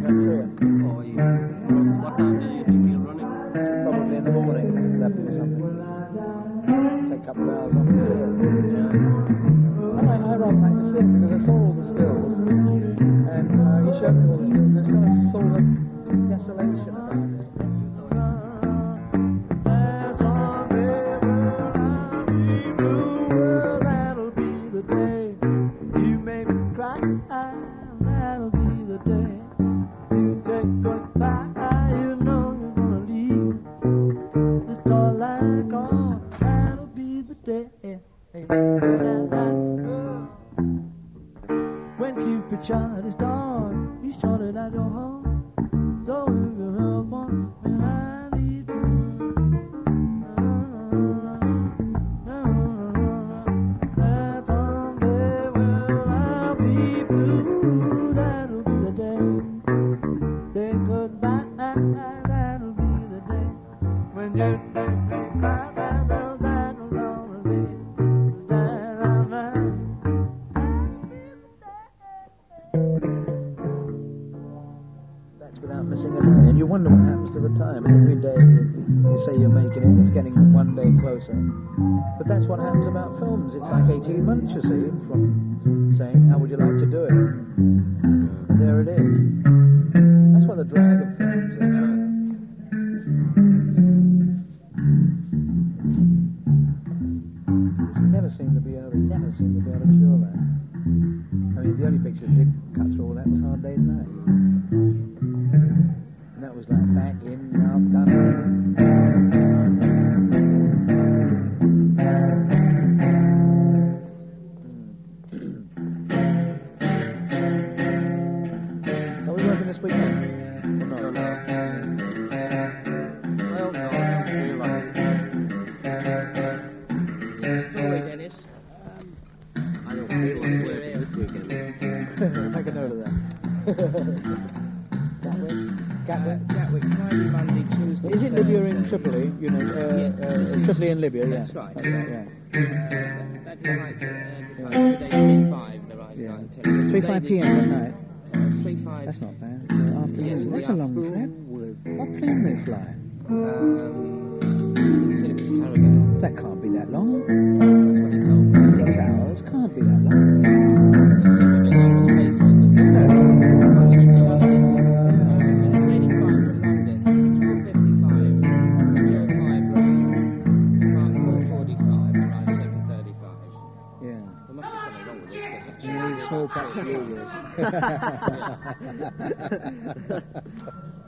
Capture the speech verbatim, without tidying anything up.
and see it. Or you, what time do you think you're running? Probably in the morning, eleven or something. Take a couple of hours on to see it. Yeah. I, like, I rather like to see it because I saw all the stills, and uh, he showed me all the stills, and it's got a sort of desolation about it. When Cupid shot his dart, he shot it at your heart. So if you have fun, and I need you. That someday when I'll be blue, that'll be the day. Say goodbye, that'll be the day. When you take me cry, that'll, that'll gonna be. That's without missing a day, and you wonder what happens to the time. Every day you say you're making it, it's getting one day closer. But that's what happens about films. It's like eighteen months, you see, from saying, how would you like to do it? And there it is. That's what the drag of films is. It's never seemed to be able, never seemed to be able to cure that. I mean, the only picture that did cut through all that was Hard Day's Night. And that was like back in, now done. Are we working this weekend? Or not? No, no. Well, no, I don't feel like it. Story, Dennis. I don't feel like working this weekend. Make a note of that. Gatwick, Gatwick, Gatwick, Friday, Monday, Tuesday. Is it Libya in Thursday. Tripoli? You know, uh, Yeah, uh, this is- Tripoli in Libya, yeah. that's right. That's right, yeah. Uh, that departs, uh, departs the day three five, the rise Yeah. night. Three three five p m at night. Three five. That's not bad. Yeah, afternoon. Yes, in the That's a long trip. afternoon. What plane they fly? Um, he said it was a caravan. That can't be that long. That's what he told me. Six hours can't be that long. It seemed a bit long on the face of it, doesn't it? No. Much like the holiday. eighty-five from London, twelve fifty-five, three oh five round, about four forty-five, arrive seven thirty-five. Yeah. There must be something wrong with this, because You need small patch wheels. that's